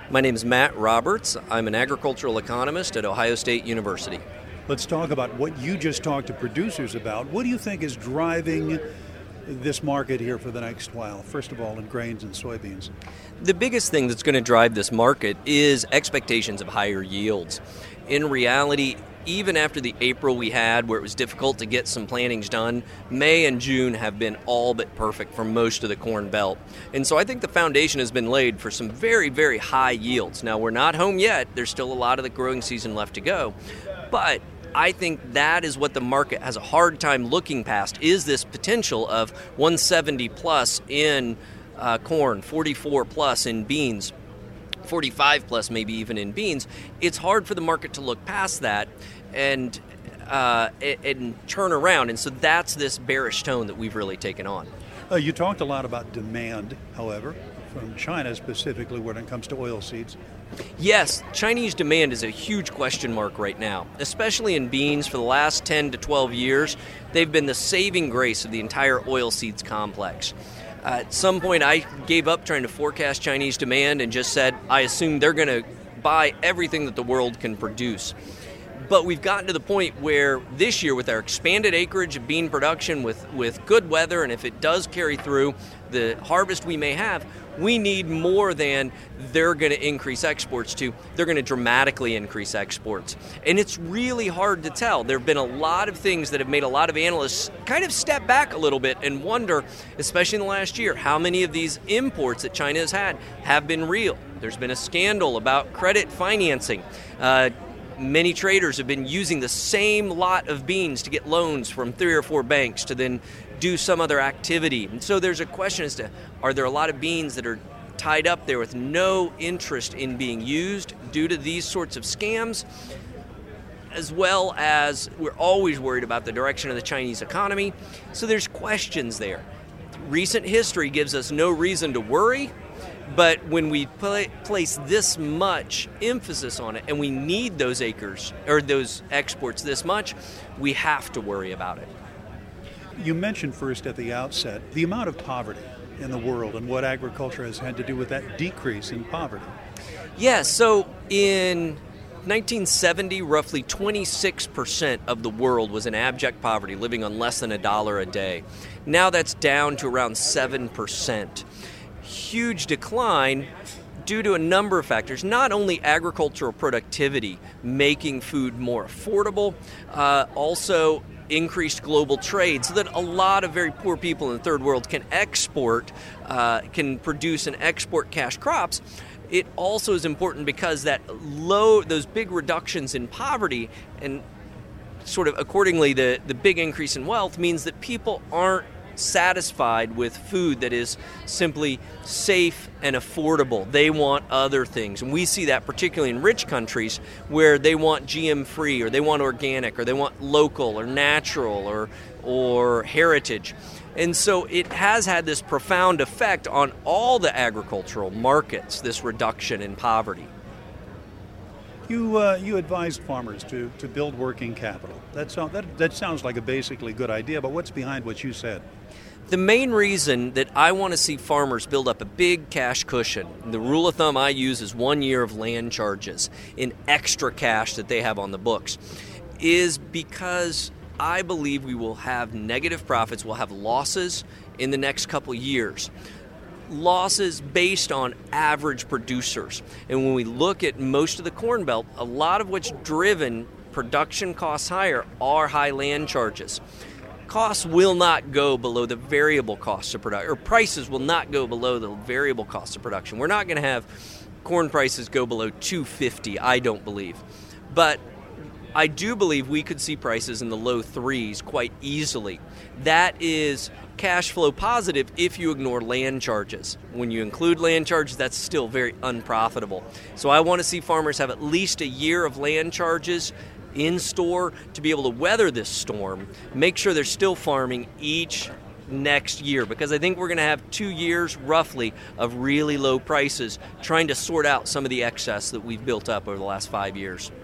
My name is Matt Roberts. I'm an agricultural economist at Ohio State University. Let's talk about what you just talked to producers about. What do you think is driving this market here for the next while, first of all, in grains and soybeans? The biggest thing that's going to drive this market is expectations of higher yields. In reality, even after the April we had where it was difficult to get some plantings done, May and June have been all but perfect for most of the Corn Belt. And so I think the foundation has been laid for some very, very high yields. Now, we're not home yet. There's still a lot of the growing season left to go. But I think that is what the market has a hard time looking past, is this potential of 170 plus in corn, 44 plus in beans, 45 plus maybe even in beans. It's hard for the market to look past that and turn around. And so that's this bearish tone that we've really taken on. You talked a lot about demand, however, from China specifically when it comes to oilseeds. Yes, Chinese demand is a huge question mark right now, especially in beans. For the last 10 to 12 years, they've been the saving grace of the entire oilseeds complex. At some point, I gave up trying to forecast Chinese demand and just said, I assume they're going to buy everything that the world can produce. But we've gotten to the point where this year, with our expanded acreage of bean production, with good weather, and if it does carry through the harvest we may have, we need more than they're going to increase exports to. They're going to dramatically increase exports. And it's really hard to tell. There have been a lot of things that have made a lot of analysts kind of step back a little bit and wonder, especially in the last year, how many of these imports that China has had have been real. There's been a scandal about credit financing. Many traders have been using the same lot of beans to get loans from 3 or 4 banks to then do some other activity. And so there's a question as to, are there a lot of beans that are tied up there with no interest in being used due to these sorts of scams? As well as we're always worried about the direction of the Chinese economy. So there's questions there. Recent history gives us no reason to worry. But when we place this much emphasis on it and we need those acres or those exports this much, we have to worry about it. You mentioned first at the outset the amount of poverty in the world and what agriculture has had to do with that decrease in poverty. Yeah, so in 1970, roughly 26% of the world was in abject poverty, living on less than $1 a day. Now that's down to around 7%. Huge decline due to a number of factors, not only agricultural productivity, making food more affordable, also increased global trade so that a lot of very poor people in the third world can can produce and export cash crops. It also is important because those big reductions in poverty and sort of accordingly the big increase in wealth means that people aren't satisfied with food that is simply safe and affordable. They want other things. And we see that particularly in rich countries where they want GM-free or they want organic or they want local or natural or heritage. And so it has had this profound effect on all the agricultural markets, this reduction in poverty. You advise farmers to build working capital. That sounds like a basically good idea, but what's behind what you said? The main reason that I want to see farmers build up a big cash cushion, the rule of thumb I use is 1 year of land charges in extra cash that they have on the books, is because I believe we will have negative profits, we'll have losses in the next couple years. Losses based on average producers. And when we look at most of the Corn Belt, a lot of what's driven production costs higher are high land charges. Costs will not go below the variable costs of production, or prices will not go below the variable costs of production. We're not going to have corn prices go below $2.50, I don't believe. But I do believe we could see prices in the low threes quite easily. That is cash flow positive if you ignore land charges. When you include land charges, that's still very unprofitable. So I want to see farmers have at least a year of land charges in store to be able to weather this storm, make sure they're still farming each next year, because I think we're going to have 2 years roughly of really low prices trying to sort out some of the excess that we've built up over the last 5 years.